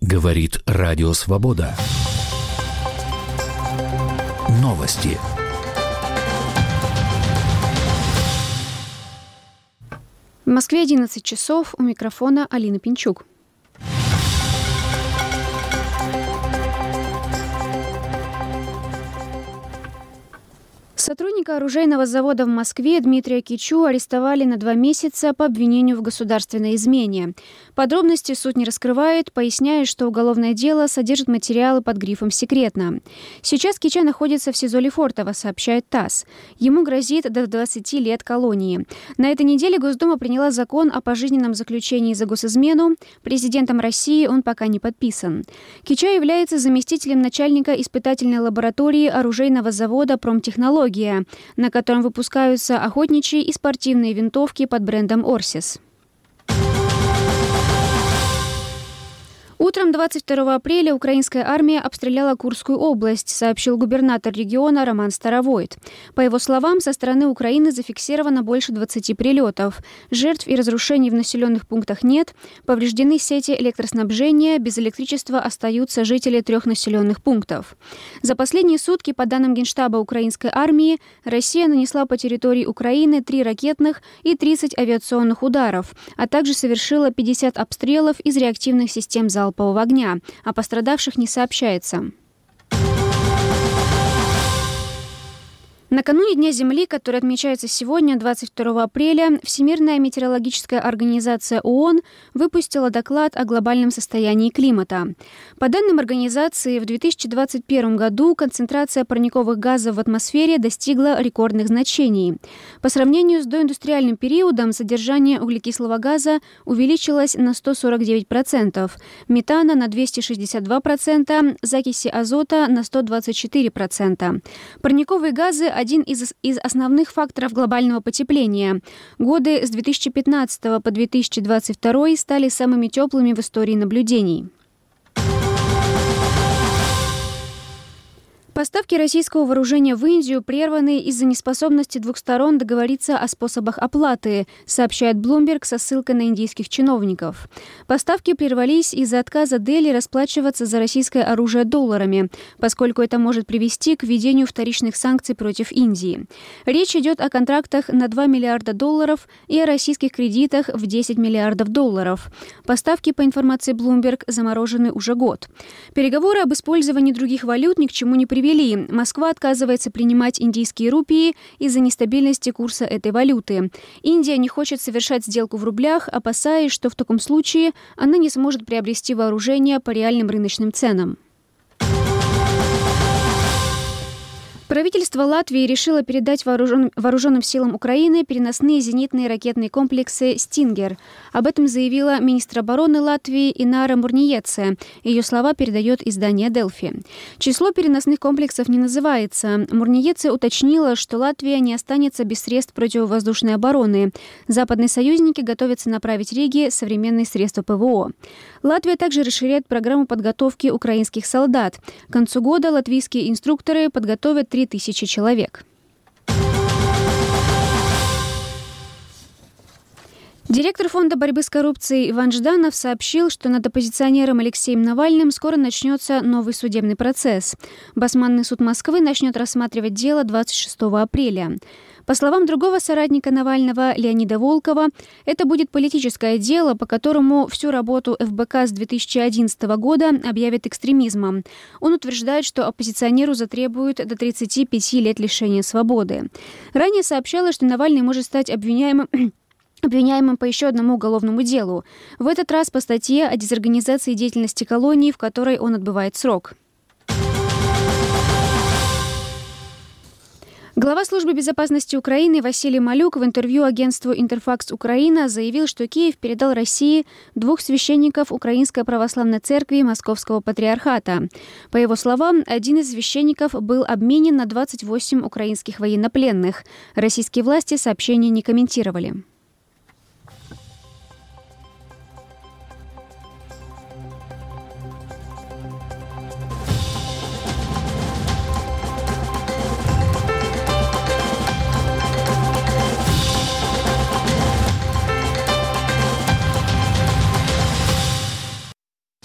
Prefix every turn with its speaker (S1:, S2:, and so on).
S1: Говорит Радио Свобода. Новости.
S2: В Москве 11 часов. У микрофона Алина Пинчук. Сотрудника оружейного завода в Москве Дмитрия Кичу арестовали на 2 месяца по обвинению в государственной измене. Подробности суд не раскрывает, поясняя, что уголовное дело содержит материалы под грифом «секретно». Сейчас Кича находится в СИЗО Лефортово, сообщает ТАСС. Ему грозит до 20 лет колонии. На этой неделе Госдума приняла закон о пожизненном заключении за госизмену. Президентом России он пока не подписан. Кича является заместителем начальника испытательной лаборатории оружейного завода «Промтехнологии», на котором выпускаются охотничьи и спортивные винтовки под брендом «Орсис». Утром 22 апреля украинская армия обстреляла Курскую область, сообщил губернатор региона Роман Старовойт. По его словам, со стороны Украины зафиксировано больше 20 прилетов. Жертв и разрушений в населенных пунктах нет. Повреждены сети электроснабжения, без электричества остаются жители 3 населенных пунктов. За последние сутки, по данным Генштаба украинской армии, Россия нанесла по территории Украины 3 ракетных и 30 авиационных ударов, а также совершила 50 обстрелов из реактивных систем залпового огня. О пострадавших не сообщается. Накануне Дня Земли, который отмечается сегодня, 22 апреля, Всемирная метеорологическая организация ООН выпустила доклад о глобальном состоянии климата. По данным организации, в 2021 году концентрация парниковых газов в атмосфере достигла рекордных значений. По сравнению с доиндустриальным периодом содержание углекислого газа увеличилось на 149%, метана на 262%, закиси азота на 124%. Парниковые газы – один из основных факторов глобального потепления. Годы с 2015 по 2022 стали самыми теплыми в истории наблюдений. Поставки российского вооружения в Индию прерваны из-за неспособности 2 сторон договориться о способах оплаты, сообщает Bloomberg со ссылкой на индийских чиновников. Поставки прервались из-за отказа Дели расплачиваться за российское оружие долларами, поскольку это может привести к введению вторичных санкций против Индии. Речь идет о контрактах на $2 миллиарда и о российских кредитах в $10 миллиардов. Поставки, по информации Bloomberg, заморожены уже год. Переговоры об использовании других валют ни к чему не привели. Москва отказывается принимать индийские рупии из-за нестабильности курса этой валюты. Индия не хочет совершать сделку в рублях, опасаясь, что в таком случае она не сможет приобрести вооружение по реальным рыночным ценам. Правительство Латвии решило передать вооруженным силам Украины переносные зенитные ракетные комплексы «Стингер». Об этом заявила министр обороны Латвии Инара Мурниеце. Ее слова передает издание «Делфи». Число переносных комплексов не называется. Мурниеце уточнила, что Латвия не останется без средств противовоздушной обороны. Западные союзники готовятся направить Риге современные средства ПВО. Латвия также расширяет программу подготовки украинских солдат. К концу года латвийские инструкторы подготовят 3000 человек. Директор Фонда борьбы с коррупцией Иван Жданов сообщил, что над оппозиционером Алексеем Навальным скоро начнется новый судебный процесс. Басманный суд Москвы начнет рассматривать дело 26 апреля. По словам другого соратника Навального, Леонида Волкова, это будет политическое дело, по которому всю работу ФБК с 2011 года объявят экстремизмом. Он утверждает, что оппозиционеру затребуют до 35 лет лишения свободы. Ранее сообщалось, что Навальный может стать обвиняемым по еще одному уголовному делу. В этот раз по статье о дезорганизации деятельности колонии, в которой он отбывает срок. Глава службы безопасности Украины Василий Малюк в интервью агентству «Интерфакс Украина» заявил, что Киев передал России 2 священников Украинской православной церкви Московского патриархата. По его словам, один из священников был обменен на 28 украинских военнопленных. Российские власти сообщения не комментировали.